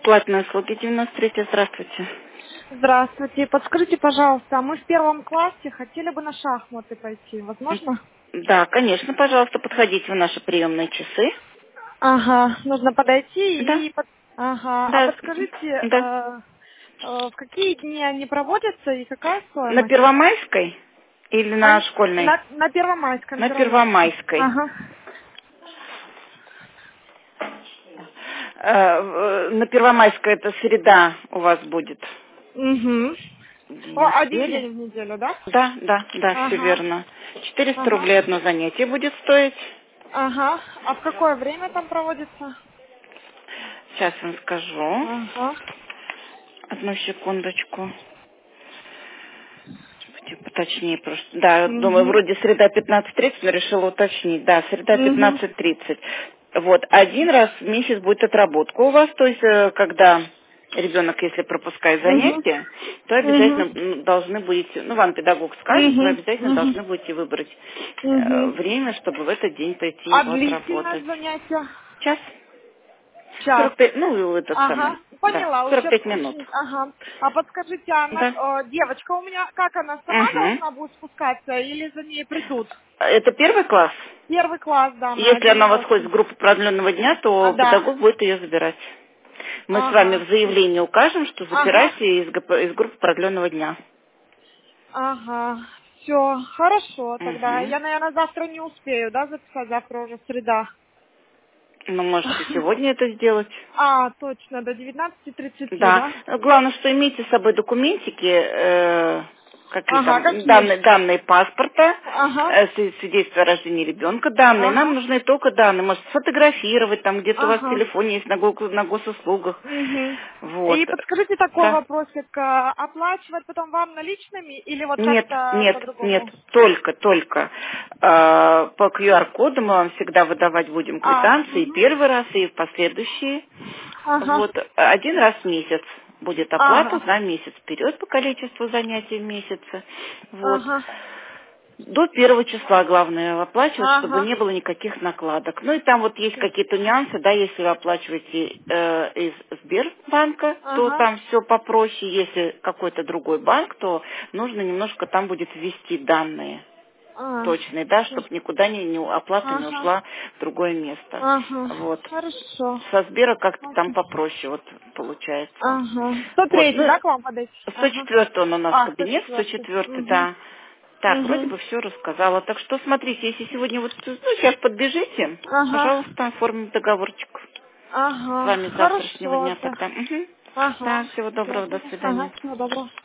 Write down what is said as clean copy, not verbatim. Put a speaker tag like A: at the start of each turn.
A: Платные услуги 93. Здравствуйте.
B: Здравствуйте. Подскажите, пожалуйста, мы в первом классе хотели бы на шахматы пойти. Возможно?
A: Да, конечно, пожалуйста, подходите в наши приемные часы.
B: Ага, нужно
A: Да,
B: подойти и... Ага, а
A: да,
B: подскажите,
A: да.
B: в какие дни они проводятся и какая
A: На
B: стоимость?
A: Первомайской или на школьной?
B: На Первомайской, на
A: На
B: Первомайской.
A: Первомайской.
B: Ага.
A: На Первомайской это среда у вас будет.
B: Угу.
A: День
B: Один
A: недели.
B: день в неделю, да?
A: Да, все
B: Ага.
A: верно. 400
B: Ага.
A: рублей одно занятие будет стоить.
B: Ага. А в какое время там проводится?
A: Сейчас вам скажу.
B: Ага.
A: Одну секундочку. Поточнее просто. Да, думаю,
B: Угу.
A: вроде среда 15:30, но решила уточнить. Да, среда
B: Угу.
A: 15:30. Вот, один раз в месяц будет отработка у вас, то есть, когда ребенок, если пропускает
B: Угу.
A: занятия, то
B: Угу.
A: обязательно должны будете, ну, вам педагог скажет, вы
B: Угу.
A: обязательно
B: Угу.
A: должны будете выбрать
B: Угу.
A: время, чтобы в этот день пойти
B: А
A: его
B: длительность
A: отработать.
B: занятия?
A: Час?
B: Час.
A: 45, ну, этот
B: Ага,
A: самый, да,
B: поняла,
A: 45 минут.
B: ученик. Ага. А подскажите, она,
A: Да.
B: девочка у меня, как она сама
A: Угу.
B: должна будет спускаться или за ней придут?
A: Это первый класс?
B: Первый класс, да, мы
A: Если
B: один
A: она у вас
B: год.
A: ходит в группу продленного дня,
B: А,
A: то
B: да.
A: педагог будет ее забирать. Мы с вами
B: Ага.
A: в заявлении укажем, что
B: Ага.
A: забирайте из группы продленного дня.
B: Ага. Все, хорошо тогда.
A: Угу.
B: Я, наверное, завтра не успею, да, записать? Завтра уже среда.
A: Ну, можете сегодня это сделать.
B: А, точно, до 19:30,
A: Да.
B: да?
A: Главное, что имейте с собой документики, какие
B: Ага,
A: там,
B: какие?
A: данные паспорта,
B: Ага.
A: свидетельство о рождении ребенка, данные. Нам
B: Ага.
A: нужны только данные. Может, сфотографировать, там где-то у вас в
B: Ага.
A: телефоне есть на госуслугах.
B: Мгм.
A: Вот.
B: И подскажите такой
A: Да.
B: вопросик, оплачивать потом вам наличными или вот
A: Нет,
B: как-то
A: нет, нет,
B: по-другому?
A: только. По QR-коду мы вам всегда выдавать будем квитанции
B: Мгм.
A: первый раз и в последующие.
B: Ага,
A: Вот, один раз в месяц будет оплата
B: ага,
A: за месяц вперед по количеству занятий в месяце. Вот.
B: ага,
A: До 1 числа главное оплачивать, чтобы
B: ага,
A: не было никаких накладок. Ну и там вот есть какие-то нюансы, да, если вы оплачиваете из Сбербанка, то
B: ага.
A: там все попроще. Если какой-то другой банк, то нужно немножко там будет ввести данные точные, да,
B: Всё.
A: чтобы никуда оплата не
B: Ага,
A: ушла в другое место.
B: ага,
A: Вот.
B: хорошо.
A: Со Сбера как-то там
B: Окей.
A: попроще вот получается.
B: Ага.
A: Вот.
B: 103,
A: Ну,
B: да, к вам подойти? Ага.
A: 104 он у нас кабинет,
B: 104.
A: 104,
B: Угу.
A: да. Так, вроде
B: Угу.
A: бы все рассказала. Так что смотрите, если сегодня вот, ну, сейчас подбежите,
B: Ага.
A: пожалуйста, оформим договорчик с
B: Ага.
A: вами с завтрашнего
B: Хорошо,
A: дня
B: да.
A: тогда. Мгм. Да,
B: Ага.
A: всего
B: Всё,
A: доброго, до
B: да.
A: свидания.
B: Ага, всего доброго.